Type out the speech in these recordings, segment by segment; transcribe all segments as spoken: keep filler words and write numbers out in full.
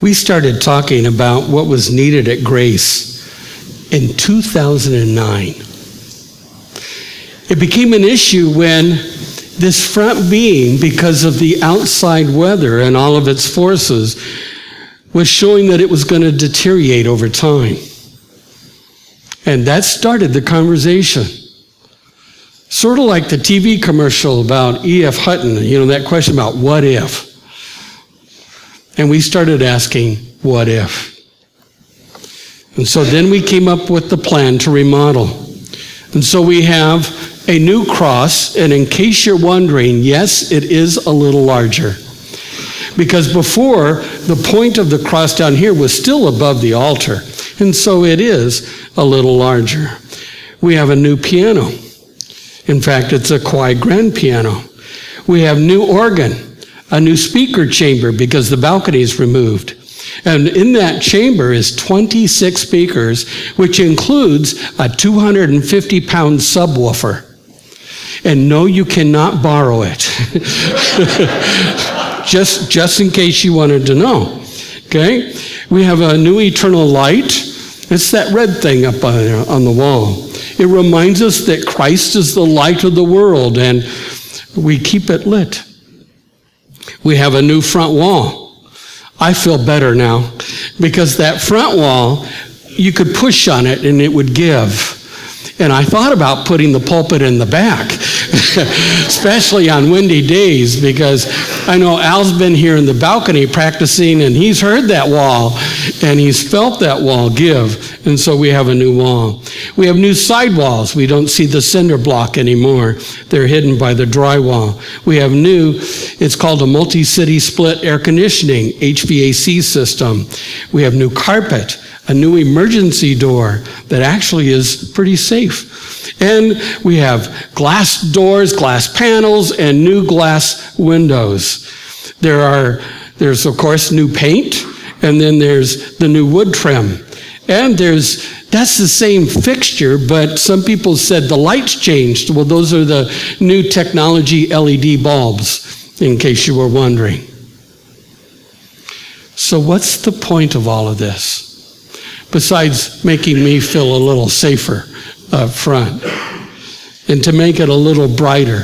We started talking about what was needed at Grace in two thousand nine. It became an issue when this front beam, because of the outside weather and all of its forces, was showing that it was going to deteriorate over time. And that started the conversation. Sort of like the T V commercial about E F Hutton, you know, that question about what if? And we started asking, what if? And so then we came up with the plan to remodel. And so we have a new cross, and in case you're wondering, yes, it is a little larger. Because before, the point of the cross down here was still above the altar. And so it is a little larger. We have a new piano. In fact, it's a quite grand piano. We have new organ, a new speaker chamber because the balcony is removed. And in that chamber is twenty-six speakers, which includes a two hundred fifty pound subwoofer. And no, you cannot borrow it. just, just in case you wanted to know. Okay? We have a new eternal light. It's that red thing up on, on the wall. It reminds us that Christ is the light of the world, and we keep it lit. We have a new front wall. I feel better now because that front wall, you could push on it and it would give. And I thought about putting the pulpit in the back, especially on windy days, because I know Al's been here in the balcony practicing and he's heard that wall and he's felt that wall give. And so we have a new wall. We have new sidewalls. We don't see the cinder block anymore. They're hidden by the drywall. We have new, it's called a multi-city split air conditioning, H V A C system. We have new carpet, a new emergency door that actually is pretty safe. And we have glass doors, glass panels, and new glass windows. There are, there's of course new paint, and then there's the new wood trim. And there's, that's the same fixture, but some people said the lights changed. Well, those are the new technology L E D bulbs, in case you were wondering. So what's the point of all of this? Besides making me feel a little safer up front and to make it a little brighter.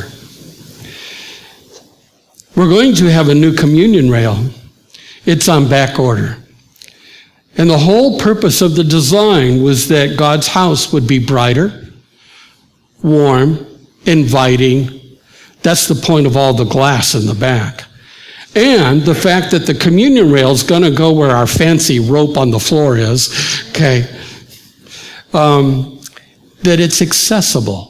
We're going to have a new communion rail. It's on back order. And the whole purpose of the design was that God's house would be brighter, warm, inviting. That's the point of all the glass in the back. And the fact that the communion rail is going to go where our fancy rope on the floor is, okay, um, that it's accessible.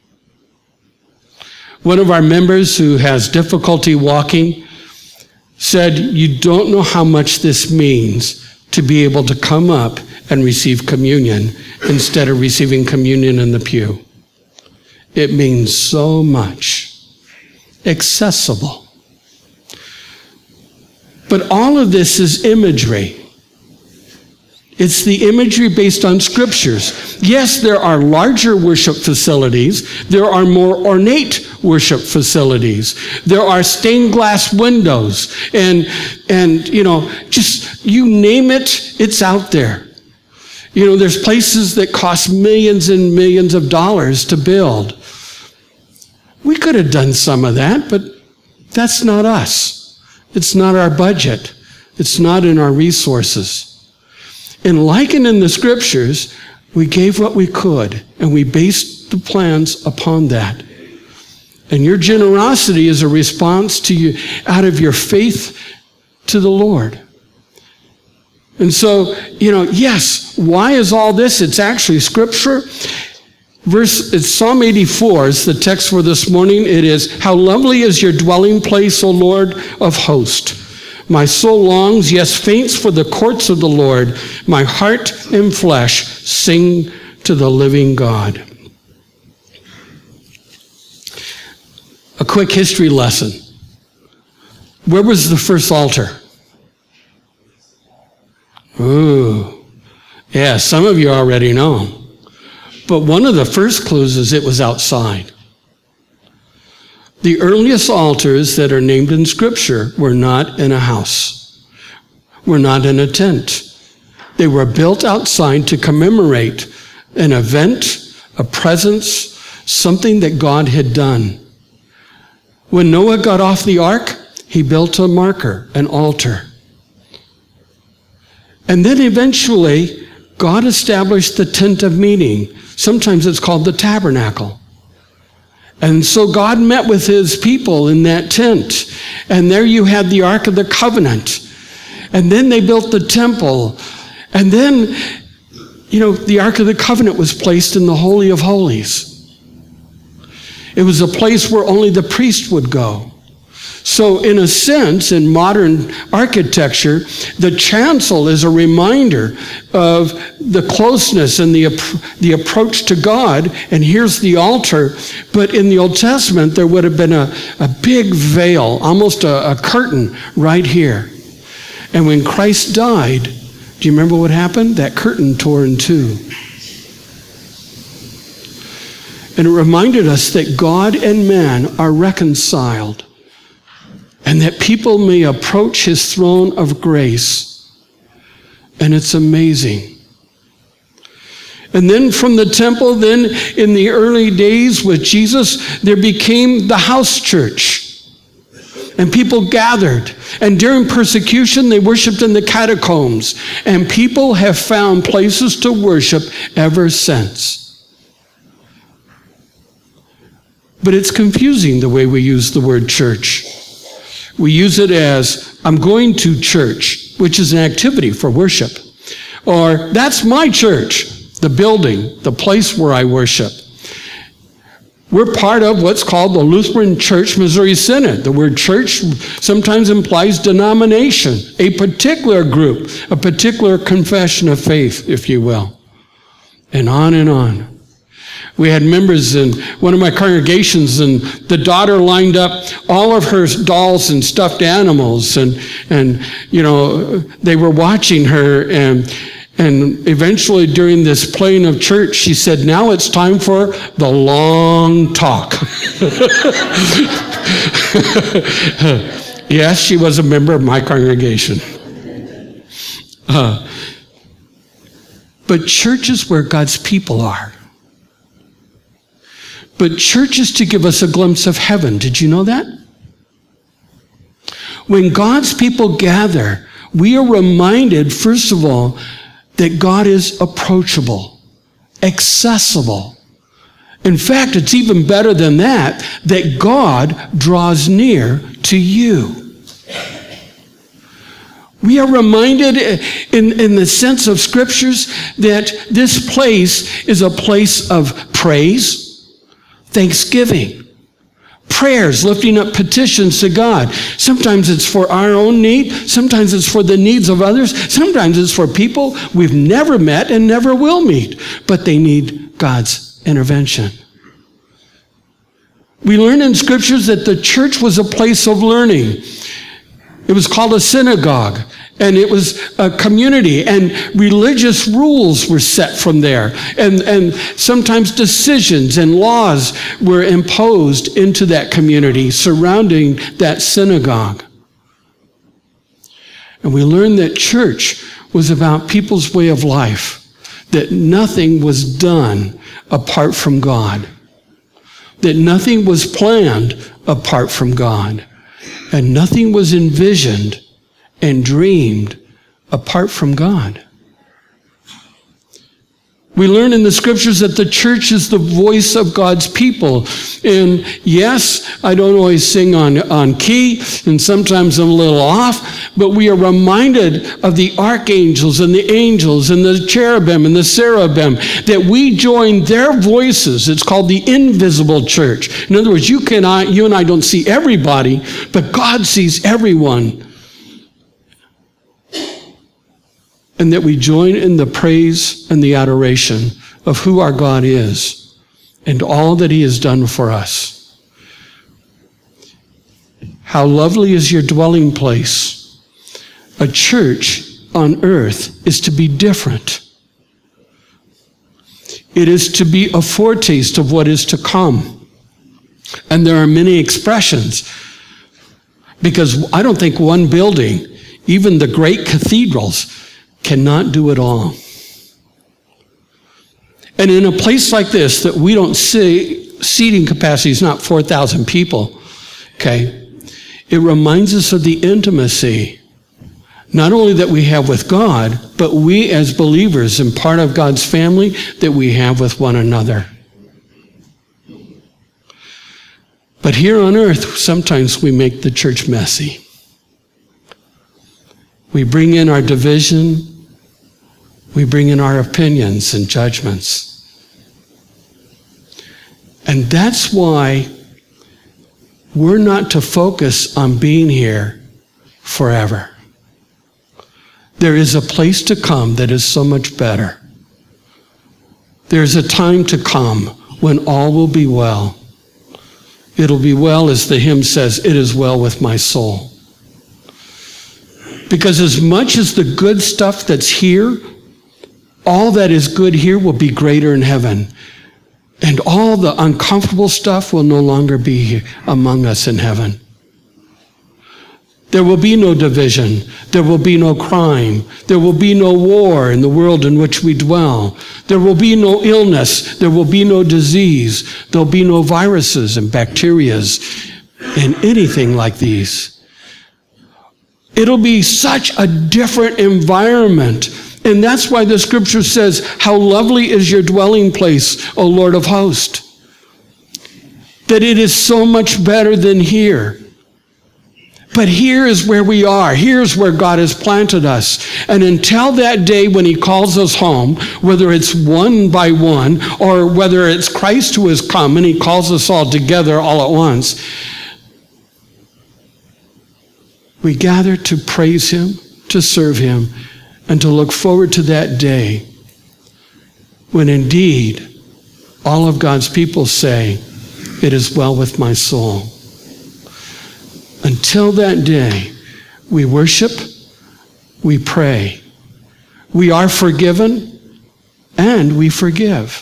One of our members who has difficulty walking said, you don't know how much this means to be able to come up and receive communion instead of receiving communion in the pew. It means so much. Accessible. But all of this is imagery. It's the imagery based on scriptures. Yes, there are larger worship facilities. There are more ornate worship facilities. There are stained glass windows. And, and you know, just you name it, it's out there. You know, there's places that cost millions and millions of dollars to build. We could have done some of that, but that's not us. It's not our budget. It's not in our resources. And like in the scriptures, we gave what we could, and we based the plans upon that. And your generosity is a response to you out of your faith to the Lord. And so, you know, yes, why is all this? It's actually scripture. Verse, it's Psalm eighty-four is the text for this morning. It is, how lovely is your dwelling place, O Lord of hosts. My soul longs, yes, faints for the courts of the Lord. My heart and flesh sing to the living God. A quick history lesson. Where was the first altar? Ooh, yeah, some of you already know. But one of the first clues is it was outside. The earliest altars that are named in Scripture were not in a house. were not in a tent. They were built outside to commemorate an event, a presence, something that God had done. When Noah got off the ark, he built a marker, an altar. And then eventually, God established the tent of meeting. Sometimes it's called the tabernacle. And so God met with his people in that tent. And there you had the Ark of the Covenant. And then they built the temple. And then, you know, the Ark of the Covenant was placed in the Holy of Holies. It was a place where only the priest would go. So in a sense, in modern architecture, the chancel is a reminder of the closeness and the, the approach to God. And here's the altar. But in the Old Testament, there would have been a, a big veil, almost a, a curtain right here. And when Christ died, do you remember what happened? That curtain tore in two. And it reminded us that God and man are reconciled, and that people may approach his throne of grace. And it's amazing. And then from the temple, then in the early days with Jesus, there became the house church. And people gathered. And during persecution, they worshiped in the catacombs. And people have found places to worship ever since. But it's confusing the way we use the word church. We use it as, I'm going to church, which is an activity for worship. Or, that's my church, the building, the place where I worship. We're part of what's called the Lutheran Church Missouri Synod. The word church sometimes implies denomination, a particular group, a particular confession of faith, if you will. And on and on. We had members in one of my congregations, and the daughter lined up all of her dolls and stuffed animals, and, and you know, they were watching her, and, and eventually during this playing of church, she said, now it's time for the long talk. Yes, she was a member of my congregation. Uh, but church is where God's people are. But church is to give us a glimpse of heaven. Did you know that? When God's people gather, we are reminded, first of all, that God is approachable, accessible. In fact, it's even better than that, that God draws near to you. We are reminded in, in the sense of scriptures that this place is a place of praise, thanksgiving, prayers, lifting up petitions to God. Sometimes it's for our own need. Sometimes it's for the needs of others. Sometimes it's for people we've never met and never will meet, but they need God's intervention. We learn in scriptures that the church was a place of learning. It was called a synagogue, and it was a community, and religious rules were set from there, and, and sometimes decisions and laws were imposed into that community surrounding that synagogue. And we learned that church was about people's way of life, that nothing was done apart from God, that nothing was planned apart from God. And nothing was envisioned and dreamed apart from God. We learn in the scriptures that the church is the voice of God's people. And yes, I don't always sing on, on key, and sometimes I'm a little off, but we are reminded of the archangels and the angels and the cherubim and the seraphim, that we join their voices. It's called the invisible church. In other words, you, cannot, you and I don't see everybody, but God sees everyone. And that we join in the praise and the adoration of who our God is and all that he has done for us. How lovely is your dwelling place. A church on earth is to be different. It is to be a foretaste of what is to come. And there are many expressions, because I don't think one building Even the great cathedrals cannot do it all. And in a place like this that we don't see, seating capacity is not four thousand people, okay? It reminds us of the intimacy, not only that we have with God, but we as believers and part of God's family that we have with one another. But here on earth, sometimes we make the church messy. We bring in our division. We bring in our opinions and judgments. And that's why we're not to focus on being here forever. There is a place to come that is so much better. There's a time to come when all will be well. It'll be well, as the hymn says, it is well with my soul. Because as much as the good stuff that's here, all that is good here will be greater in heaven. And all the uncomfortable stuff will no longer be here among us in heaven. There will be no division. There will be no crime. There will be no war in the world in which we dwell. There will be no illness. There will be no disease. There will be no viruses and bacterias and anything like these. It'll be such a different environment. And that's why the scripture says, how lovely is your dwelling place, O Lord of hosts. That it is so much better than here. But here is where we are. Here's where God has planted us. And until that day when he calls us home, whether it's one by one or whether it's Christ who has come and he calls us all together all at once, we gather to praise him, to serve him, and to look forward to that day when indeed all of God's people say, it is well with my soul. Until that day, we worship, we pray, we are forgiven, and we forgive.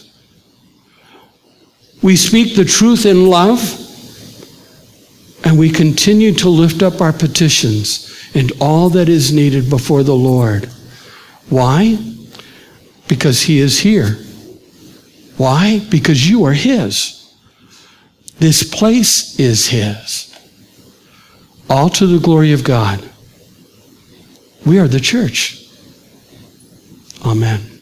We speak the truth in love, and we continue to lift up our petitions and all that is needed before the Lord. Why? Because he is here. Why? Because you are his. This place is his. All to the glory of God. We are the church. Amen.